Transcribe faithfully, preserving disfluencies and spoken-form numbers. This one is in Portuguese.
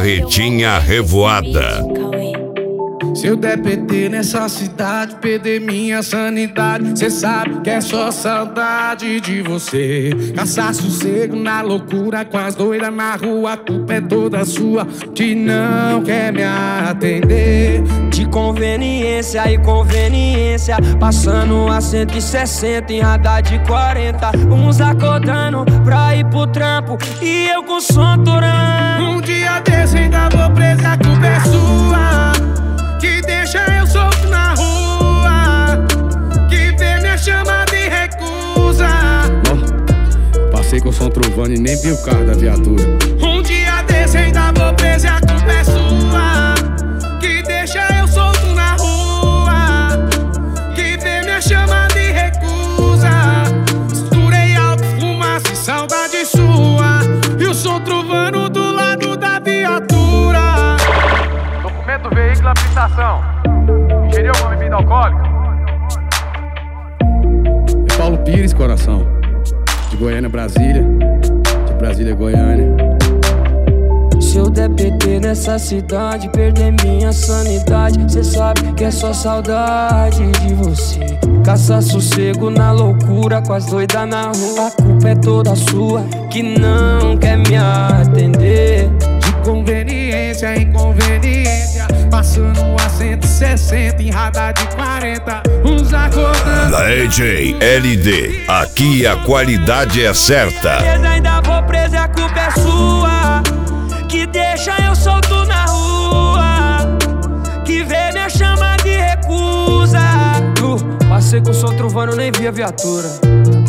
Carretinha Revoada. Se eu der P T nessa cidade, perder minha sanidade, cê sabe que é só saudade de você. Caçar sossego na loucura, com as doidas na rua, a culpa é toda sua, que não quer me atender. De conveniência e conveniência, passando a cento e sessenta em radar de quarenta. Uns acordando pra ir pro trampo e eu com som torando. Um dia desse ainda vou preso, a culpa é sua, que deixa eu solto na rua, que vê minha chamada e recusa. Oh, passei com o som trovando e nem vi o carro da viatura. Um dia desse ainda vou preso e a culpa é sua, que deixa eu solto na rua, que vê minha chamada e recusa. Misturei álcool, fumaça e saudade sua, e o som trovando do lado da viatura. Documento do veículo, habilitação. Ingeriu alguma bebida alcoólica? É Paulo Pires, coração. De Goiânia a Brasília, de Brasília a Goiânia. Se eu der P T nessa cidade, perder minha sanidade, cê sabe que é só saudade de você. Caçar sossego na loucura, com as doidas na rua, a culpa é toda sua, que não quer me atender. De conveniência em conveniência, passando a cento e sessenta em radar de quarenta. Uns acordando Da E J L D, aqui a qualidade é certa. Mas ainda vou preso e a culpa é sua, que deixa eu solto na rua, que vê minha chama de recusa. uh, Passei com o som trovando, nem vi a viatura.